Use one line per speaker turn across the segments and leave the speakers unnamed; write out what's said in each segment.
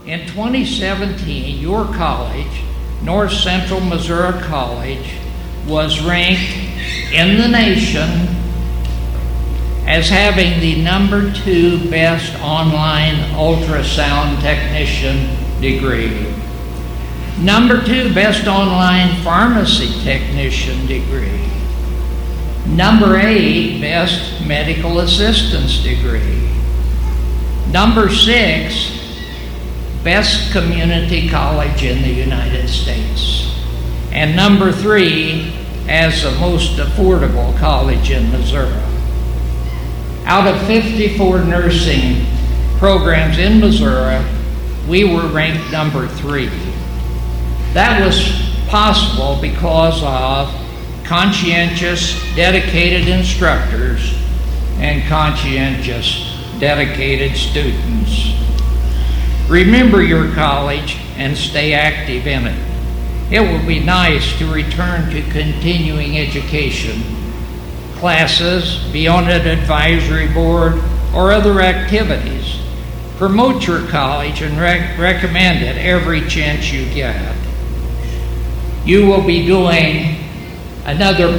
In 2017, your college, North Central Missouri College, was ranked in the nation as having the number 2 best online ultrasound technician degree, number 2 best online pharmacy technician degree, number 8 best medical assistance degree, number 6 best community college in the United States, and number 3 as the most affordable college in Missouri. Out of 54 nursing programs in Missouri, we were ranked number 3. That was possible because of conscientious, dedicated instructors and conscientious, dedicated students. Remember your college and stay active in it. It will be nice to return to continuing education, classes, be on an advisory board, or other activities. Promote your college and recommend it every chance you get. You will be doing another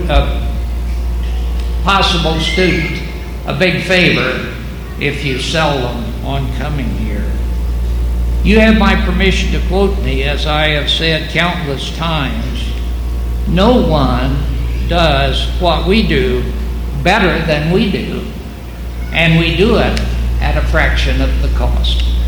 possible student a big favor if you sell them on coming here. You have my permission to quote me, as I have said countless times. No one does what we do better than we do, and we do it at a fraction of the cost.